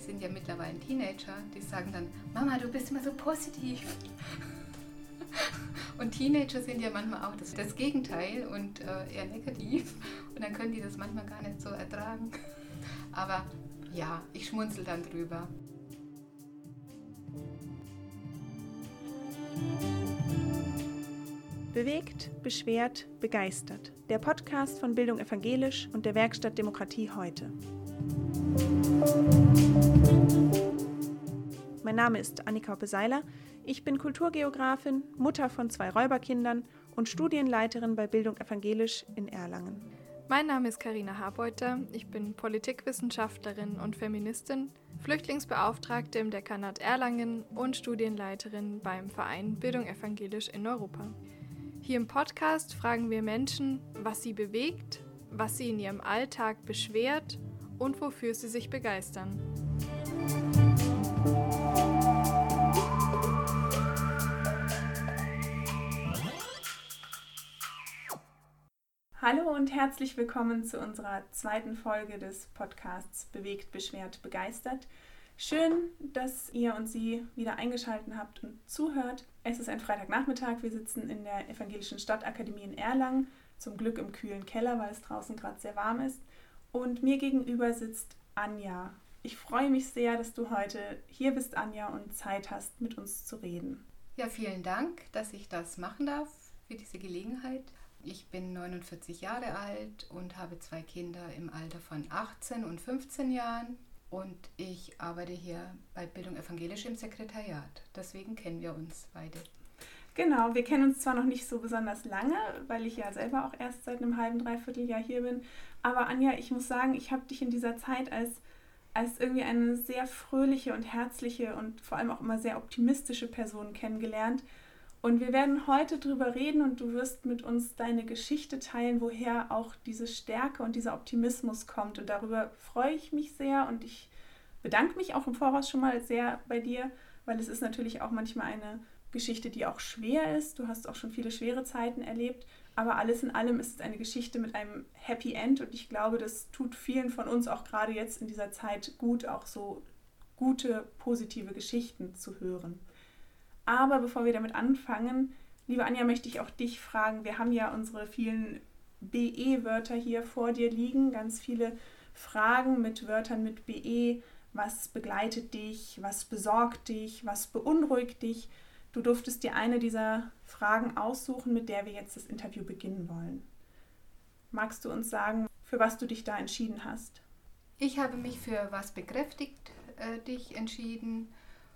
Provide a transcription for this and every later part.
sind ja mittlerweile Teenager, die sagen dann, Mama, du bist immer so positiv. Und Teenager sind ja manchmal auch das Gegenteil und eher negativ. Und dann können die das manchmal gar nicht so ertragen. Aber ja, ich schmunzel dann drüber. Bewegt, beschwert, begeistert. Der Podcast von Bildung Evangelisch und der Werkstatt Demokratie heute. Mein Name ist Annika Hoppe-Seiler. Ich bin Kulturgeografin, Mutter von 2 Räuberkindern und Studienleiterin bei Bildung Evangelisch in Erlangen. Mein Name ist Carina Harbeuter. Ich bin Politikwissenschaftlerin und Feministin, Flüchtlingsbeauftragte im Dekanat Erlangen und Studienleiterin beim Verein Bildung Evangelisch in Europa. Hier im Podcast fragen wir Menschen, was sie bewegt, was sie in ihrem Alltag beschwert und wofür sie sich begeistern. Hallo und herzlich willkommen zu unserer 2. Folge des Podcasts Bewegt, beschwert, begeistert. Schön, dass ihr und Sie wieder eingeschaltet habt und zuhört. Es ist ein Freitagnachmittag. Wir sitzen in der Evangelischen Stadtakademie in Erlangen, zum Glück im kühlen Keller, weil es draußen gerade sehr warm ist. Und mir gegenüber sitzt Anja. Ich freue mich sehr, dass du heute hier bist, Anja, und Zeit hast, mit uns zu reden. Ja, vielen Dank, dass ich das machen darf, für diese Gelegenheit. Ich bin 49 Jahre alt und habe 2 Kinder im Alter von 18 und 15 Jahren. Und ich arbeite hier bei Bildung Evangelisch im Sekretariat. Deswegen kennen wir uns beide. Genau, wir kennen uns zwar noch nicht so besonders lange, weil ich ja selber auch erst seit einem halben, dreiviertel Jahr hier bin. Aber Anja, ich muss sagen, ich habe dich in dieser Zeit als irgendwie eine sehr fröhliche und herzliche und vor allem auch immer sehr optimistische Person kennengelernt. Und wir werden heute drüber reden und du wirst mit uns deine Geschichte teilen, woher auch diese Stärke und dieser Optimismus kommt. Und darüber freue ich mich sehr und ich bedanke mich auch im Voraus schon mal sehr bei dir, weil es ist natürlich auch manchmal eine Geschichte, die auch schwer ist. Du hast auch schon viele schwere Zeiten erlebt, aber alles in allem ist es eine Geschichte mit einem Happy End und ich glaube, das tut vielen von uns auch gerade jetzt in dieser Zeit gut, auch so gute, positive Geschichten zu hören. Aber bevor wir damit anfangen, liebe Anja, möchte ich auch dich fragen, wir haben ja unsere vielen BE-Wörter hier vor dir liegen, ganz viele Fragen mit Wörtern mit BE. Was begleitet dich, was besorgt dich, was beunruhigt dich? Du durftest dir eine dieser Fragen aussuchen, mit der wir jetzt das Interview beginnen wollen. Magst du uns sagen, für was du dich da entschieden hast? Ich habe mich für was bekräftigt dich entschieden.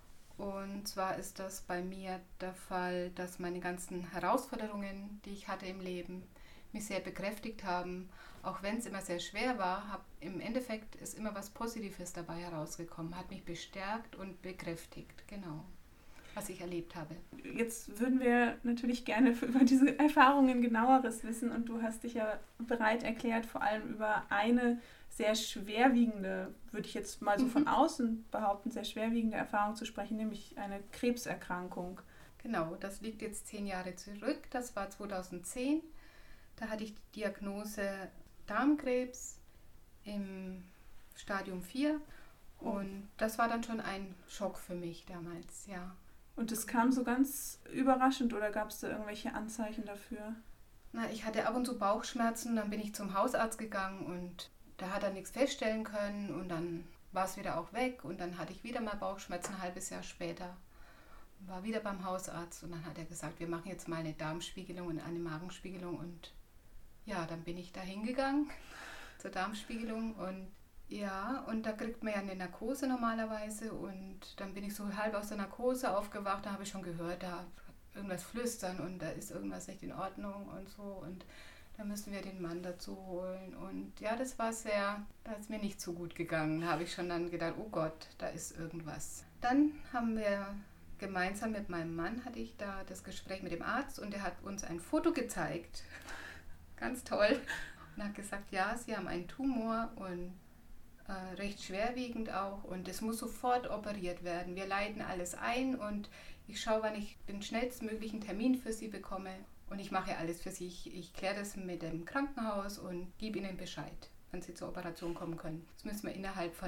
Und zwar ist das bei mir der Fall, dass meine ganzen Herausforderungen, die ich hatte im Leben, mich sehr bekräftigt haben. Auch wenn es immer sehr schwer war, im Endeffekt ist immer was Positives dabei herausgekommen, hat mich bestärkt und bekräftigt, genau, was ich erlebt habe. Jetzt würden wir natürlich gerne über diese Erfahrungen genaueres wissen und du hast dich ja bereit erklärt, vor allem über eine sehr schwerwiegende, würde ich jetzt mal so von außen behaupten, sehr schwerwiegende Erfahrung zu sprechen, nämlich eine Krebserkrankung. Genau, das liegt jetzt 10 Jahre zurück, das war 2010. Da hatte ich die Diagnose Darmkrebs im Stadium 4 und das war dann schon ein Schock für mich damals, ja. Und das kam so ganz überraschend oder gab es da irgendwelche Anzeichen dafür? Na, ich hatte ab und zu Bauchschmerzen, dann bin ich zum Hausarzt gegangen und da hat er nichts feststellen können und dann war es wieder auch weg und dann hatte ich wieder mal Bauchschmerzen ein halbes Jahr später. War wieder beim Hausarzt und dann hat er gesagt, wir machen jetzt mal eine Darmspiegelung und eine Magenspiegelung und ja, dann bin ich da hingegangen zur Darmspiegelung und ja, und da kriegt man ja eine Narkose normalerweise und dann bin ich so halb aus der Narkose aufgewacht, da habe ich schon gehört, da irgendwas flüstern und da ist irgendwas nicht in Ordnung und so und da müssen wir den Mann dazu holen und ja, da ist mir nicht so gut gegangen, da habe ich schon dann gedacht, oh Gott, da ist irgendwas. Dann haben wir gemeinsam mit meinem Mann, hatte ich da das Gespräch mit dem Arzt und der hat uns ein Foto gezeigt, ganz toll, und hat gesagt, ja, Sie haben einen Tumor und recht schwerwiegend auch und es muss sofort operiert werden. Wir leiten alles ein und ich schaue, wann ich den schnellstmöglichen Termin für Sie bekomme und ich mache alles für Sie. Ich kläre das mit dem Krankenhaus und gebe Ihnen Bescheid, wann Sie zur Operation kommen können. Das müssen wir innerhalb von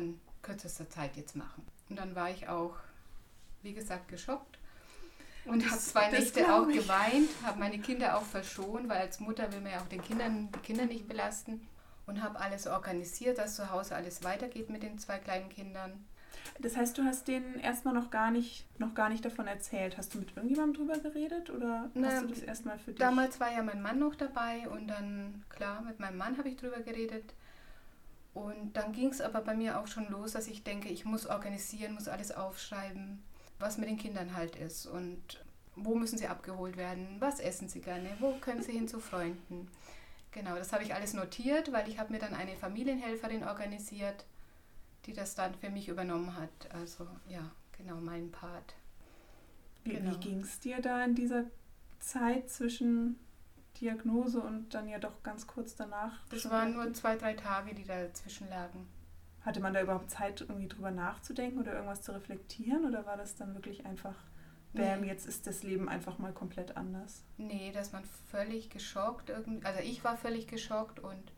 kürzester Zeit jetzt machen. Und dann war ich auch, wie gesagt, geschockt. Und habe 2 Nächte auch geweint, habe meine Kinder auch verschont, weil als Mutter will man ja auch die Kinder nicht belasten. Und habe alles organisiert, dass zu Hause alles weitergeht mit den 2 kleinen Kindern. Das heißt, du hast denen erstmal noch gar nicht davon erzählt. Hast du mit irgendjemandem drüber geredet oder hast du das erstmal für dich? Damals war ja mein Mann noch dabei und dann, klar, mit meinem Mann habe ich drüber geredet. Und dann ging es aber bei mir auch schon los, dass ich denke, ich muss organisieren, muss alles aufschreiben, was mit den Kindern halt ist und wo müssen sie abgeholt werden, was essen sie gerne, wo können sie hin zu Freunden. Genau, das habe ich alles notiert, weil ich habe mir dann eine Familienhelferin organisiert, die das dann für mich übernommen hat. Also ja, genau, mein Part. Wie ging es dir da in dieser Zeit zwischen Diagnose und dann ja doch ganz kurz danach? Das waren nur 2-3 Tage, die dazwischen lagen. Hatte man da überhaupt Zeit, irgendwie drüber nachzudenken oder irgendwas zu reflektieren? Oder war das dann wirklich einfach, bäm, jetzt ist das Leben einfach mal komplett anders? Nee, dass man völlig geschockt, also ich war völlig geschockt und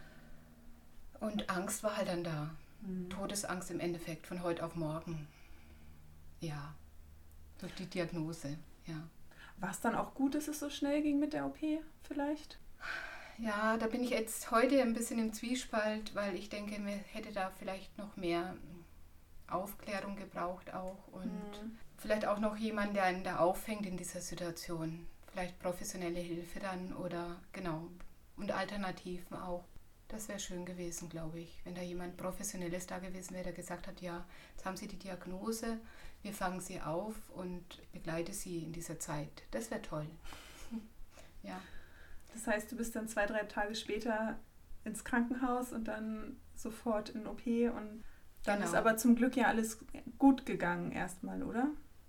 Angst war halt dann da. Todesangst im Endeffekt von heute auf morgen. Ja, durch die Diagnose, ja. War es dann auch gut, dass es so schnell ging mit der OP vielleicht? Ja, da bin ich jetzt heute ein bisschen im Zwiespalt, weil ich denke, mir hätte da vielleicht noch mehr Aufklärung gebraucht auch und vielleicht auch noch jemand, der einen da auffängt in dieser Situation. Vielleicht professionelle Hilfe dann oder genau und Alternativen auch. Das wäre schön gewesen, glaube ich, wenn da jemand Professionelles da gewesen wäre, der gesagt hat, ja, jetzt haben Sie die Diagnose, wir fangen Sie auf und begleite Sie in dieser Zeit. Das wäre toll. Ja. Das heißt, du bist dann 2-3 Tage später ins Krankenhaus und dann sofort in OP und dann ist aber zum Glück ja alles gut gegangen erstmal, oder?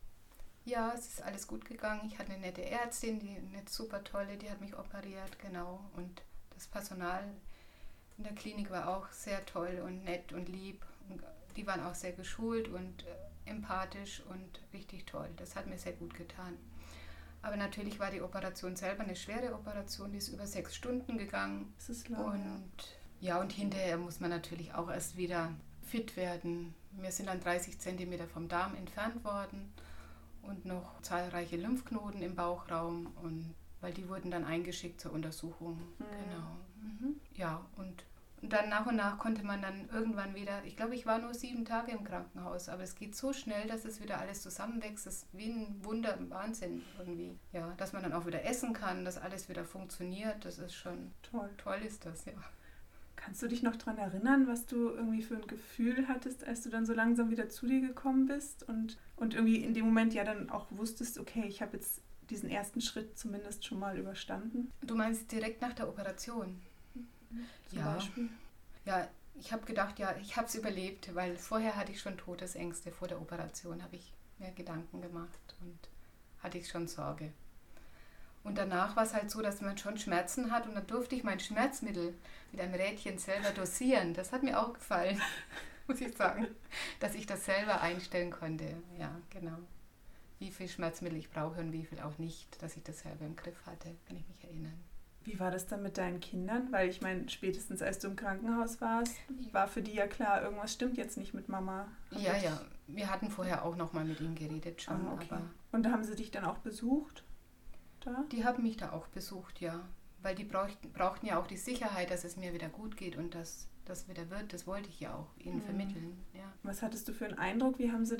Ja, es ist alles gut gegangen. Ich hatte eine nette Ärztin, eine super tolle, die hat mich operiert, genau. Und das Personal in der Klinik war auch sehr toll und nett und lieb. Und die waren auch sehr geschult und empathisch und richtig toll. Das hat mir sehr gut getan. Aber natürlich war die Operation selber eine schwere Operation, die ist über 6 Stunden gegangen. Das ist lang, und hinterher muss man natürlich auch erst wieder fit werden. Wir sind dann 30 Zentimeter vom Darm entfernt worden und noch zahlreiche Lymphknoten im Bauchraum, und weil die wurden dann eingeschickt zur Untersuchung. Genau. Ja, und dann nach und nach konnte man dann irgendwann wieder, ich glaube, ich war nur 7 Tage im Krankenhaus, aber es geht so schnell, dass es wieder alles zusammenwächst. Das ist wie ein Wunder, ein Wahnsinn irgendwie. Ja, dass man dann auch wieder essen kann, dass alles wieder funktioniert, das ist schon toll. Toll ist das, ja. Kannst du dich noch daran erinnern, was du irgendwie für ein Gefühl hattest, als du dann so langsam wieder zu dir gekommen bist und irgendwie in dem Moment ja dann auch wusstest, okay, ich habe jetzt diesen ersten Schritt zumindest schon mal überstanden? Du meinst direkt nach der Operation? Zum Beispiel? Ja, ich habe gedacht, ja, ich habe es überlebt, weil vorher hatte ich schon Todesängste. Vor der Operation habe ich mir Gedanken gemacht und hatte ich schon Sorge. Und danach war es halt so, dass man schon Schmerzen hat und dann durfte ich mein Schmerzmittel mit einem Rädchen selber dosieren. Das hat mir auch gefallen, muss ich sagen, dass ich das selber einstellen konnte. Ja, genau. Wie viel Schmerzmittel ich brauche und wie viel auch nicht, dass ich das selber im Griff hatte, kann ich mich erinnern. Wie war das dann mit deinen Kindern? Weil ich meine, spätestens als du im Krankenhaus warst, war für die ja klar, irgendwas stimmt jetzt nicht mit Mama. Ja, wir hatten vorher auch nochmal mit ihnen geredet schon. Okay. Aber und haben sie dich dann auch besucht? Da? Die haben mich da auch besucht, ja. Weil die brauchten ja auch die Sicherheit, dass es mir wieder gut geht und dass das wieder wird. Das wollte ich ja auch ihnen vermitteln. Ja. Was hattest du für einen Eindruck? Wie haben sie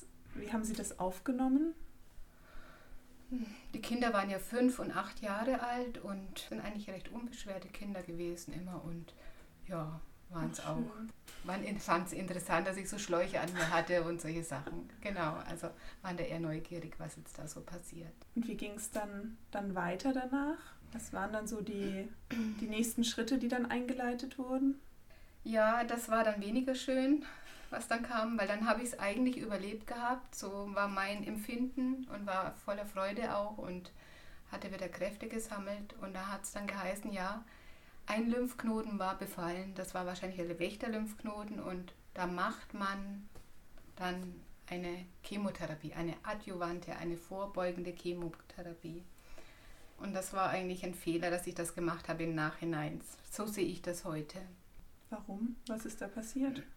das aufgenommen? Die Kinder waren ja 5 und 8 Jahre alt und sind eigentlich recht unbeschwerte Kinder gewesen immer und ja, waren es auch. Fand es interessant, dass ich so Schläuche an mir hatte und solche Sachen. Genau, also waren da eher neugierig, was jetzt da so passiert. Und wie ging es dann weiter danach? Was waren dann so die nächsten Schritte, die dann eingeleitet wurden? Ja, das war dann weniger schön, was dann kam, weil dann habe ich es eigentlich überlebt gehabt. So war mein Empfinden und war voller Freude auch und hatte wieder Kräfte gesammelt. Und da hat es dann geheißen, ja, ein Lymphknoten war befallen. Das war wahrscheinlich ein Wächter-Lymphknoten und da macht man dann eine Chemotherapie, eine adjuvante, eine vorbeugende Chemotherapie. Und das war eigentlich ein Fehler, dass ich das gemacht habe im Nachhinein. So sehe ich das heute. Warum? Was ist da passiert?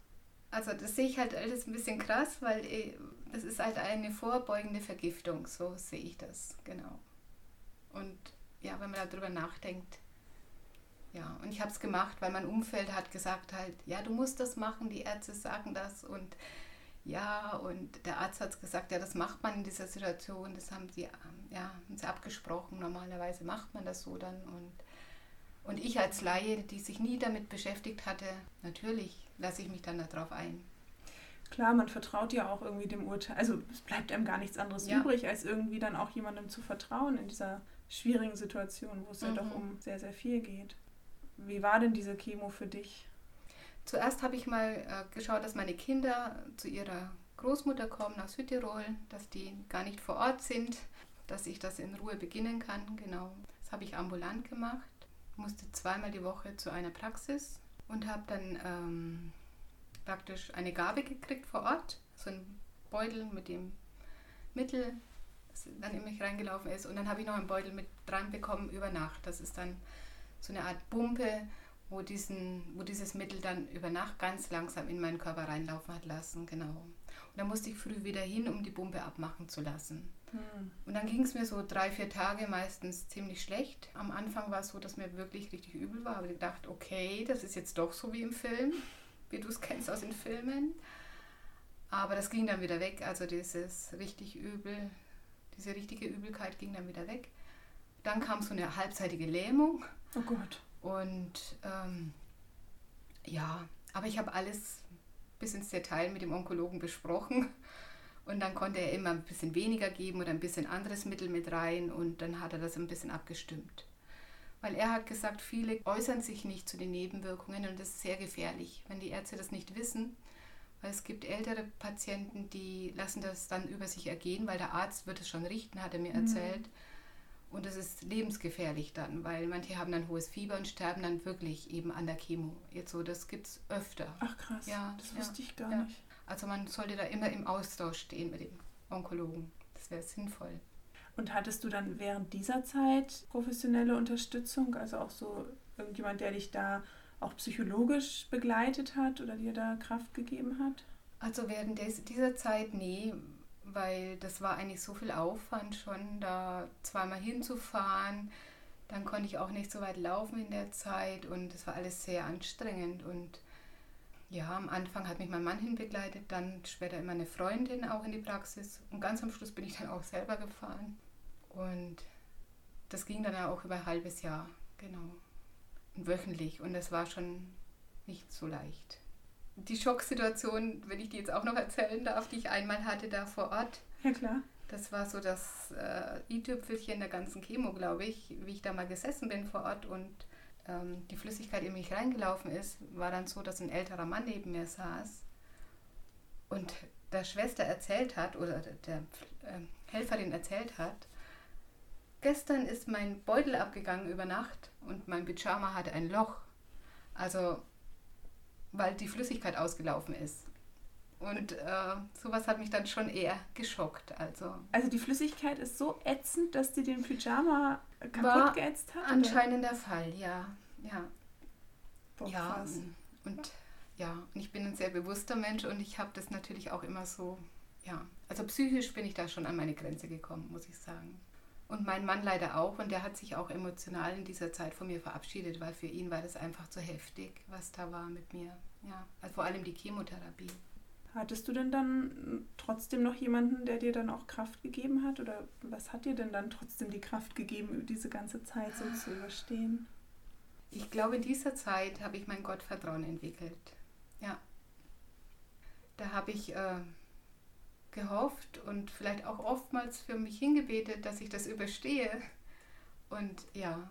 Also das sehe ich halt alles ein bisschen krass, weil das ist halt eine vorbeugende Vergiftung, so sehe ich das, genau. Und ja, wenn man darüber nachdenkt, ja, und ich habe es gemacht, weil mein Umfeld hat gesagt halt, ja, du musst das machen, die Ärzte sagen das und ja, und der Arzt hat gesagt, ja, das macht man in dieser Situation, das haben sie abgesprochen, normalerweise macht man das so dann und ich als Laie, die sich nie damit beschäftigt hatte, natürlich lasse ich mich dann darauf ein. Klar, man vertraut ja auch irgendwie dem Urteil. Also es bleibt einem gar nichts anderes übrig, als irgendwie dann auch jemandem zu vertrauen in dieser schwierigen Situation, wo es ja doch um sehr, sehr viel geht. Wie war denn diese Chemo für dich? Zuerst habe ich mal geschaut, dass meine Kinder zu ihrer Großmutter kommen aus Südtirol, dass die gar nicht vor Ort sind, dass ich das in Ruhe beginnen kann. Genau, das habe ich ambulant gemacht. Musste 2-mal die Woche zu einer Praxis und habe dann praktisch eine Gabe gekriegt vor Ort, so ein Beutel mit dem Mittel, das dann in mich reingelaufen ist, und dann habe ich noch einen Beutel mit dran bekommen über Nacht. Das ist dann so eine Art Pumpe, wo dieses Mittel dann über Nacht ganz langsam in meinen Körper reinlaufen hat lassen, genau. Und dann musste ich früh wieder hin, um die Pumpe abmachen zu lassen. Und dann ging es mir so 3-4 Tage meistens ziemlich schlecht. Am Anfang war es so, dass mir wirklich richtig übel war. Aber ich dachte, okay, das ist jetzt doch so wie im Film, wie du es kennst aus den Filmen. Aber das ging dann wieder weg. Also diese richtige Übelkeit ging dann wieder weg. Dann kam so eine halbseitige Lähmung. Oh Gott. Und aber ich habe alles bis ins Detail mit dem Onkologen besprochen. Und dann konnte er immer ein bisschen weniger geben oder ein bisschen anderes Mittel mit rein. Und dann hat er das ein bisschen abgestimmt. Weil er hat gesagt, viele äußern sich nicht zu den Nebenwirkungen und das ist sehr gefährlich, wenn die Ärzte das nicht wissen. Weil es gibt ältere Patienten, die lassen das dann über sich ergehen, weil der Arzt wird es schon richten, hat er mir erzählt. Und das ist lebensgefährlich dann, weil manche haben dann hohes Fieber und sterben dann wirklich eben an der Chemo. Jetzt so, das gibt es öfter. Ach krass, ja, das wusste ich gar nicht. Also man sollte da immer im Austausch stehen mit dem Onkologen. Das wäre sinnvoll. Und hattest du dann während dieser Zeit professionelle Unterstützung, also auch so irgendjemand, der dich da auch psychologisch begleitet hat oder dir da Kraft gegeben hat? Also während dieser Zeit, nee, weil das war eigentlich so viel Aufwand schon, da 2-mal hinzufahren. Dann konnte ich auch nicht so weit laufen in der Zeit und es war alles sehr anstrengend. Und ja, am Anfang hat mich mein Mann hinbegleitet, dann später immer eine Freundin auch in die Praxis und ganz am Schluss bin ich dann auch selber gefahren. Und das ging dann auch über ein halbes Jahr, genau, und wöchentlich, und das war schon nicht so leicht. Die Schocksituation, wenn ich die jetzt auch noch erzählen darf, die ich einmal hatte da vor Ort. Ja, klar. Das war so das i-Tüpfelchen der ganzen Chemo, glaube ich, wie ich da mal gesessen bin vor Ort und die Flüssigkeit in mich reingelaufen ist, war dann so, dass ein älterer Mann neben mir saß und der Schwester erzählt hat oder der Helferin erzählt hat, gestern ist mein Beutel abgegangen über Nacht und mein Pyjama hatte ein Loch, also weil die Flüssigkeit ausgelaufen ist. Und sowas hat mich dann schon eher geschockt. Also die Flüssigkeit ist so ätzend, dass die den Pyjama kaputt geätzt hat? Anscheinend der Fall, ja. Boah, Ja, krass. und ich bin ein sehr bewusster Mensch und ich habe das natürlich auch immer so, also psychisch bin ich da schon an meine Grenze gekommen, muss ich sagen. Und mein Mann leider auch, und der hat sich auch emotional in dieser Zeit von mir verabschiedet, weil für ihn war das einfach zu heftig, was da war mit mir. Ja, also vor allem die Chemotherapie. Hattest du denn dann trotzdem noch jemanden, der dir dann auch Kraft gegeben hat? Oder was hat dir denn dann trotzdem die Kraft gegeben, diese ganze Zeit so zu überstehen? Ich glaube, in dieser Zeit habe ich mein Gottvertrauen entwickelt. Ja. Da habe ich gehofft und vielleicht auch oftmals für mich hingebetet, dass ich das überstehe. Und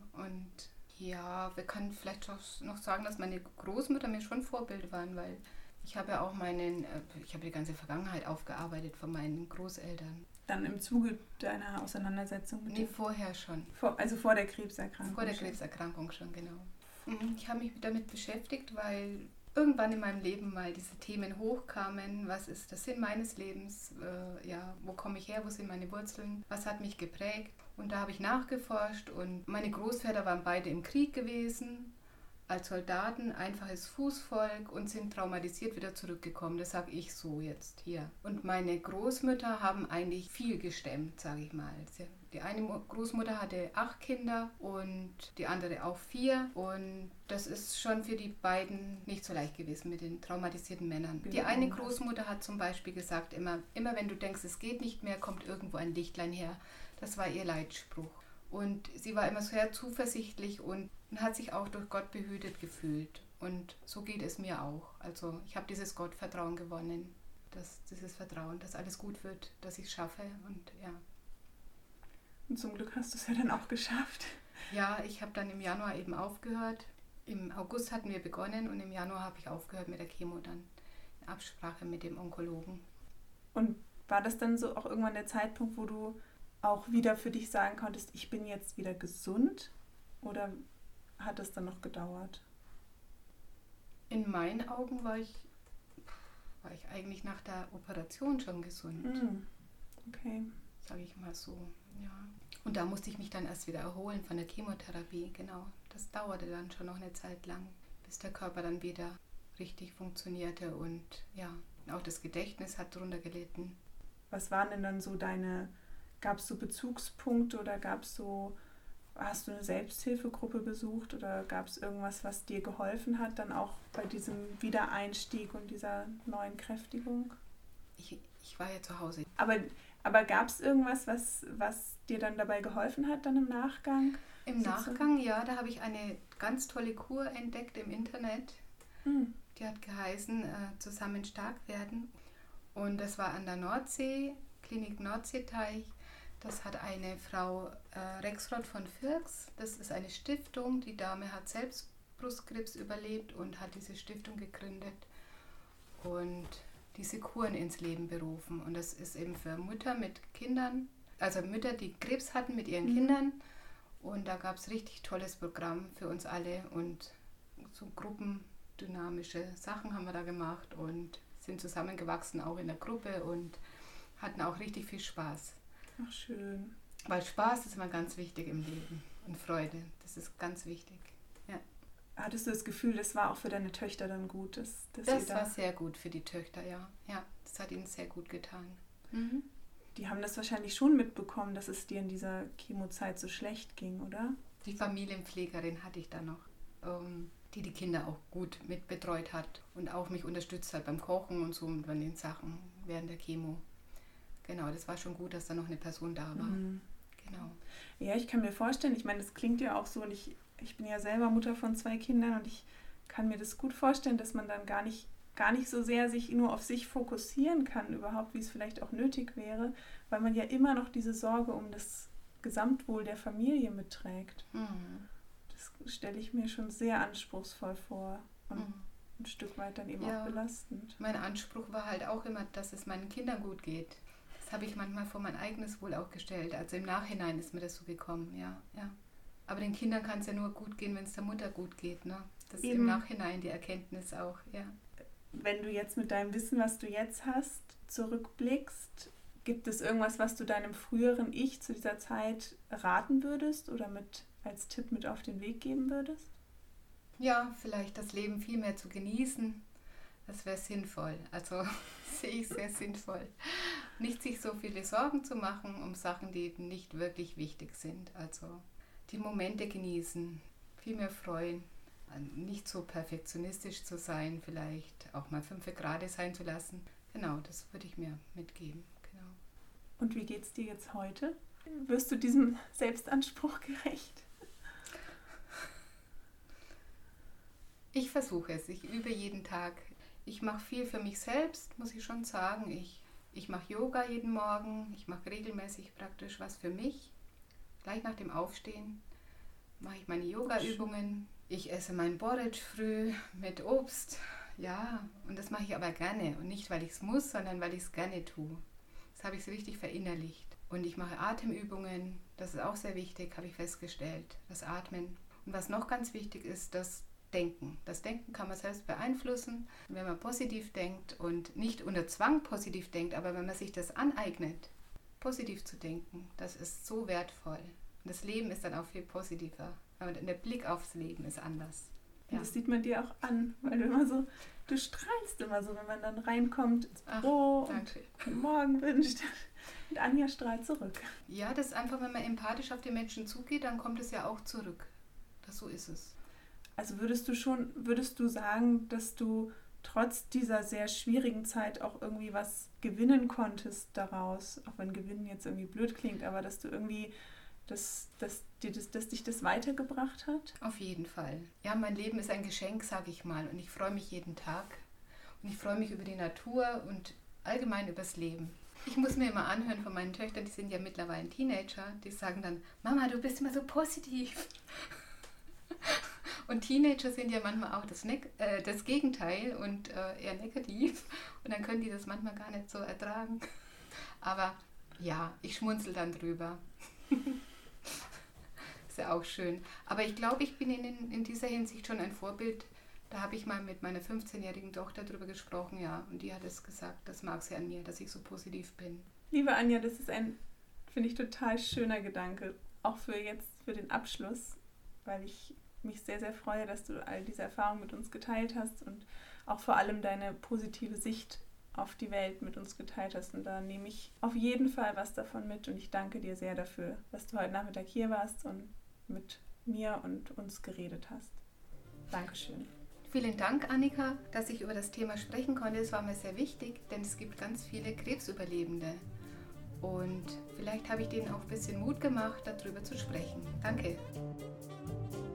wir können vielleicht noch sagen, dass meine Großmutter mir schon Vorbild waren, weil ich habe ja auch ich habe die ganze Vergangenheit aufgearbeitet von meinen Großeltern. Dann im Zuge deiner Auseinandersetzung mit vorher schon. Vor der Krebserkrankung. Vor der Krebserkrankung schon, genau. Ich habe mich damit beschäftigt, weil irgendwann in meinem Leben mal diese Themen hochkamen. Was ist der Sinn meines Lebens? Wo komme ich her? Wo sind meine Wurzeln? Was hat mich geprägt? Und da habe ich nachgeforscht und meine Großväter waren beide im Krieg gewesen. als Soldaten einfaches Fußvolk und sind traumatisiert wieder zurückgekommen. Das sage ich so jetzt hier. Und meine Großmütter haben eigentlich viel gestemmt, sage ich mal. Die eine Großmutter hatte 8 Kinder und die andere auch 4. Und das ist schon für die beiden nicht so leicht gewesen mit den traumatisierten Männern. Die eine Großmutter hat zum Beispiel gesagt, immer wenn du denkst, es geht nicht mehr, kommt irgendwo ein Lichtlein her. Das war ihr Leitspruch. Und sie war immer sehr zuversichtlich und hat sich auch durch Gott behütet gefühlt. Und so geht es mir auch. Also ich habe dieses Gottvertrauen gewonnen, dieses Vertrauen, dass alles gut wird, dass ich es schaffe. Und ja. Und zum Glück hast du es ja dann auch geschafft. Ja, ich habe dann im Januar eben aufgehört. Im August hatten wir begonnen und im Januar habe ich aufgehört mit der Chemo dann in Absprache mit dem Onkologen. Und war das dann so auch irgendwann der Zeitpunkt, wo du auch wieder für dich sagen konntest, ich bin jetzt wieder gesund? Oder hat es dann noch gedauert? In meinen Augen war ich eigentlich nach der Operation schon gesund. Okay. Sage ich mal so, ja. Und da musste ich mich dann erst wieder erholen von der Chemotherapie, genau. Das dauerte dann schon noch eine Zeit lang, bis der Körper dann wieder richtig funktionierte und ja, auch das Gedächtnis hat drunter gelitten. Was waren denn dann so gab es so Bezugspunkte oder hast du eine Selbsthilfegruppe besucht oder gab es irgendwas, was dir geholfen hat, dann auch bei diesem Wiedereinstieg und dieser neuen Kräftigung? Ich war ja zu Hause. Aber gab es irgendwas, was dir dann dabei geholfen hat, dann im Nachgang? Im Nachgang, ja, da habe ich eine ganz tolle Kur entdeckt im Internet. Die hat geheißen, zusammen stark werden. Und das war an der Nordsee, Klinik Nordseeteich. Das hat eine Frau Rexroth von Firks. Das ist eine Stiftung. Die Dame hat selbst Brustkrebs überlebt und hat diese Stiftung gegründet und diese Kuren ins Leben berufen. Und das ist eben für Mütter mit Kindern, also Mütter, die Krebs hatten mit ihren Kindern. Und da gab es richtig tolles Programm für uns alle und so gruppendynamische Sachen haben wir da gemacht und sind zusammengewachsen auch in der Gruppe und hatten auch richtig viel Spaß. Ach, schön. Weil Spaß ist immer ganz wichtig im Leben und Freude, das ist ganz wichtig. Ja. Hattest du das Gefühl, das war auch für deine Töchter dann gut? Das war sehr gut für die Töchter, ja. Ja, das hat ihnen sehr gut getan. Die haben das wahrscheinlich schon mitbekommen, dass es dir in dieser Chemozeit so schlecht ging, oder? Die Familienpflegerin hatte ich da noch, die Kinder auch gut mitbetreut hat und auch mich unterstützt hat beim Kochen und so und bei den Sachen während der Chemo. Genau, das war schon gut, dass da noch eine Person da war. Genau. Ja, ich kann mir vorstellen, ich meine, das klingt ja auch so, und ich bin ja selber Mutter von 2 Kindern und ich kann mir das gut vorstellen, dass man dann gar nicht so sehr sich nur auf sich fokussieren kann, überhaupt, wie es vielleicht auch nötig wäre, weil man ja immer noch diese Sorge um das Gesamtwohl der Familie mitträgt. Das stelle ich mir schon sehr anspruchsvoll vor und ein Stück weit dann eben auch belastend. Mein Anspruch war halt auch immer, dass es meinen Kindern gut geht. Das habe ich manchmal vor mein eigenes Wohl auch gestellt. Also im Nachhinein ist mir das so gekommen, ja. Aber den Kindern kann es ja nur gut gehen, wenn es der Mutter gut geht, ne? Das ist im Nachhinein die Erkenntnis auch, ja. Wenn du jetzt mit deinem Wissen, was du jetzt hast, zurückblickst, gibt es irgendwas, was du deinem früheren Ich zu dieser Zeit raten würdest oder als Tipp mit auf den Weg geben würdest? Ja, vielleicht das Leben viel mehr zu genießen. Das wäre sinnvoll. Also sehe ich sehr sinnvoll. Nicht sich so viele Sorgen zu machen um Sachen, die nicht wirklich wichtig sind. Also die Momente genießen, viel mehr freuen. Nicht so perfektionistisch zu sein, vielleicht auch mal 5 Grad sein zu lassen. Genau, das würde ich mir mitgeben. Genau. Und wie geht's dir jetzt heute? Wirst du diesem Selbstanspruch gerecht? Ich versuche es, ich übe jeden Tag. Ich mache viel für mich selbst, muss ich schon sagen. Ich mache Yoga jeden Morgen, ich mache regelmäßig praktisch was für mich. Gleich nach dem Aufstehen mache ich meine Yoga-Übungen. Ich esse mein Porridge früh mit Obst, ja, und das mache ich aber gerne. Und nicht, weil ich es muss, sondern weil ich es gerne tue. Das habe ich so richtig verinnerlicht. Und ich mache Atemübungen, das ist auch sehr wichtig, habe ich festgestellt, das Atmen. Und was noch ganz wichtig ist, das Denken. Das Denken kann man selbst beeinflussen. Und wenn man positiv denkt und nicht unter Zwang positiv denkt, aber wenn man sich das aneignet, positiv zu denken, das ist so wertvoll. Und das Leben ist dann auch viel positiver. Aber der Blick aufs Leben ist anders. Und das sieht man dir auch an, weil du strahlst immer so, wenn man dann reinkommt ins Büro und guten Morgen wünscht. Und Anja strahlt zurück. Ja, das ist einfach, wenn man empathisch auf die Menschen zugeht, dann kommt es ja auch zurück. So ist es. Also würdest du sagen, dass du trotz dieser sehr schwierigen Zeit auch irgendwie was gewinnen konntest daraus, auch wenn Gewinnen jetzt irgendwie blöd klingt, aber dass du irgendwie, dass dich das weitergebracht hat? Auf jeden Fall. Ja, mein Leben ist ein Geschenk, sage ich mal, und ich freue mich jeden Tag. Und ich freue mich über die Natur und allgemein übers Leben. Ich muss mir immer anhören von meinen Töchtern, die sind ja mittlerweile Teenager, die sagen dann, Mama, du bist immer so positiv. Und Teenager sind ja manchmal auch das Gegenteil und eher negativ. Und dann können die das manchmal gar nicht so ertragen. Aber ja, ich schmunzel dann drüber. Ist ja auch schön. Aber ich glaube, ich bin in dieser Hinsicht schon ein Vorbild. Da habe ich mal mit meiner 15-jährigen Tochter drüber gesprochen, ja. Und die hat es gesagt, das mag sie an mir, dass ich so positiv bin. Liebe Anja, das ist finde ich, total schöner Gedanke. Auch für den Abschluss, weil ich mich sehr, sehr freue, dass du all diese Erfahrungen mit uns geteilt hast und auch vor allem deine positive Sicht auf die Welt mit uns geteilt hast. Und da nehme ich auf jeden Fall was davon mit und ich danke dir sehr dafür, dass du heute Nachmittag hier warst und mit mir und uns geredet hast. Dankeschön. Vielen Dank, Annika, dass ich über das Thema sprechen konnte. Es war mir sehr wichtig, denn es gibt ganz viele Krebsüberlebende. Und vielleicht habe ich denen auch ein bisschen Mut gemacht, darüber zu sprechen. Danke.